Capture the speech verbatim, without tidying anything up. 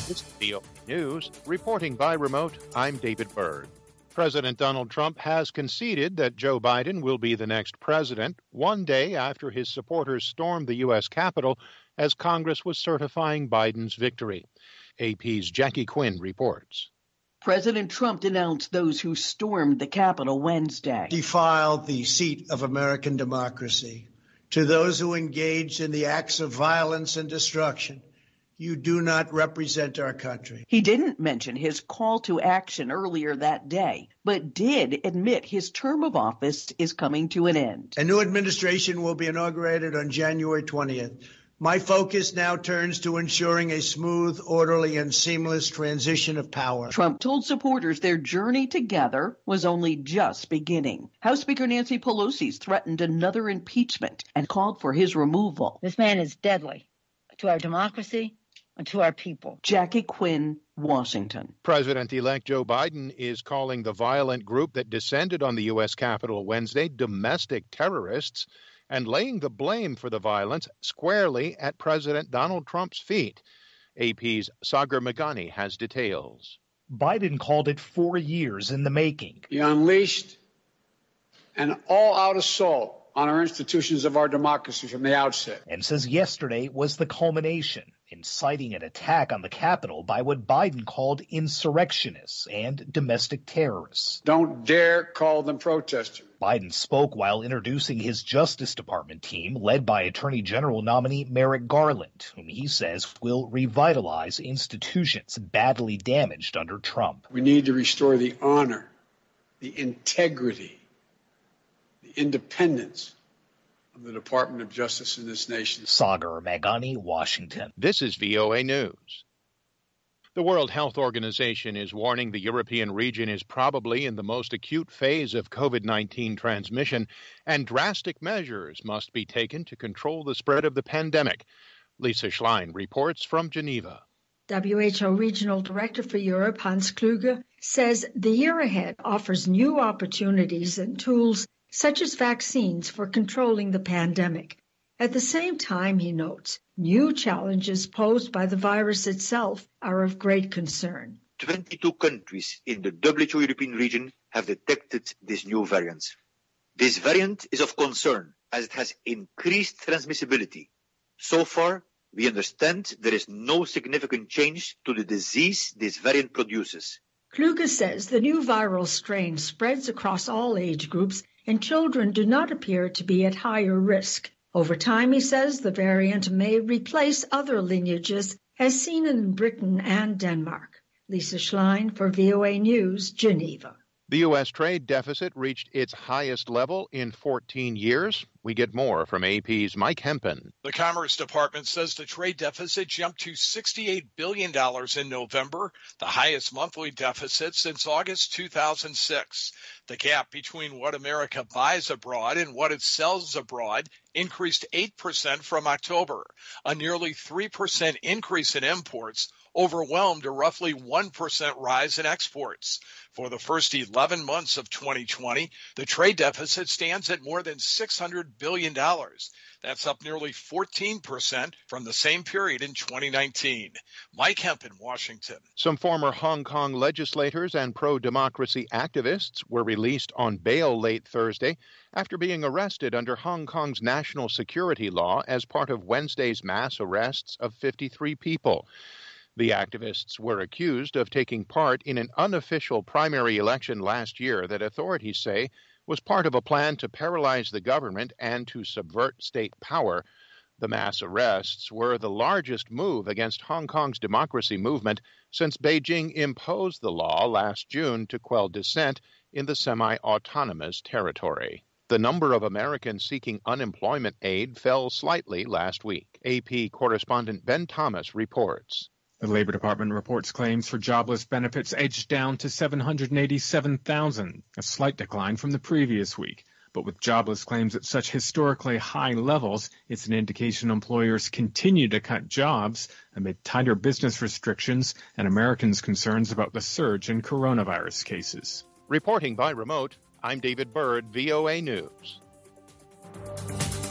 This is V O A News. Reporting by remote, I'm David Byrd. President Donald Trump has conceded that Joe Biden will be the next president, one day after his supporters stormed the U S Capitol as Congress was certifying Biden's victory. A P's Jackie Quinn reports. President Trump denounced those who stormed the Capitol Wednesday. Defiled the seat of American democracy. To those who engaged in the acts of violence and destruction, you do not represent our country. He didn't mention his call to action earlier that day, but did admit his term of office is coming to an end. A new administration will be inaugurated on January twentieth. My focus now turns to ensuring a smooth, orderly, and seamless transition of power. Trump told supporters their journey together was only just beginning. House Speaker Nancy Pelosi threatened another impeachment and called for his removal. This man is deadly to our democracy and to our people. Jackie Quinn, Washington. President-elect Joe Biden is calling the violent group that descended on the U S Capitol Wednesday domestic terrorists and laying the blame for the violence squarely at President Donald Trump's feet. A P's Sagar Meghani has details. Biden called it four years in the making. He unleashed an all-out assault on our institutions of our democracy from the outset. And says yesterday was the culmination, inciting an attack on the Capitol by what Biden called insurrectionists and domestic terrorists. Don't dare call them protesters. Biden spoke while introducing his Justice Department team, led by Attorney General nominee Merrick Garland, whom he says will revitalize institutions badly damaged under Trump. We need to restore the honor, the integrity, the independence of the Department of Justice in this nation. Sagar Meghani, Washington. This is V O A News. The World Health Organization is warning the European region is probably in the most acute phase of COVID nineteen transmission, and drastic measures must be taken to control the spread of the pandemic. Lisa Schlein reports from Geneva. W H O Regional Director for Europe, Hans Kluge, says the year ahead offers new opportunities and tools such as vaccines for controlling the pandemic. At the same time, he notes, new challenges posed by the virus itself are of great concern. twenty-two countries in the W H O European region have detected this new variant. This variant is of concern as it has increased transmissibility. So far, we understand there is no significant change to the disease this variant produces. Kluge says the new viral strain spreads across all age groups and children do not appear to be at higher risk. Over time, he says, the variant may replace other lineages, as seen in Britain and Denmark. Lisa Schlein for V O A News, Geneva. The U S trade deficit reached its highest level in fourteen years. We get more from A P's Mike Hempen. The Commerce Department says the trade deficit jumped to sixty-eight billion dollars in November, the highest monthly deficit since August two thousand six. The gap between what America buys abroad and what it sells abroad increased eight percent from October. A nearly three percent increase in imports overwhelmed a roughly one percent rise in exports. For the first eleven months of twenty twenty, the trade deficit stands at more than six hundred billion dollars. That's up nearly fourteen percent from the same period in twenty nineteen. Mike Hempen, Washington. Some former Hong Kong legislators and pro-democracy activists were released on bail late Thursday after being arrested under Hong Kong's national security law as part of Wednesday's mass arrests of fifty-three people. The activists were accused of taking part in an unofficial primary election last year that authorities say was part of a plan to paralyze the government and to subvert state power. The mass arrests were the largest move against Hong Kong's democracy movement since Beijing imposed the law last June to quell dissent in the semi-autonomous territory. The number of Americans seeking unemployment aid fell slightly last week. A P correspondent Ben Thomas reports. The Labor Department reports claims for jobless benefits edged down to seven hundred eighty-seven thousand, a slight decline from the previous week. But with jobless claims at such historically high levels, it's an indication employers continue to cut jobs amid tighter business restrictions and Americans' concerns about the surge in coronavirus cases. Reporting by remote, I'm David Byrd, V O A News.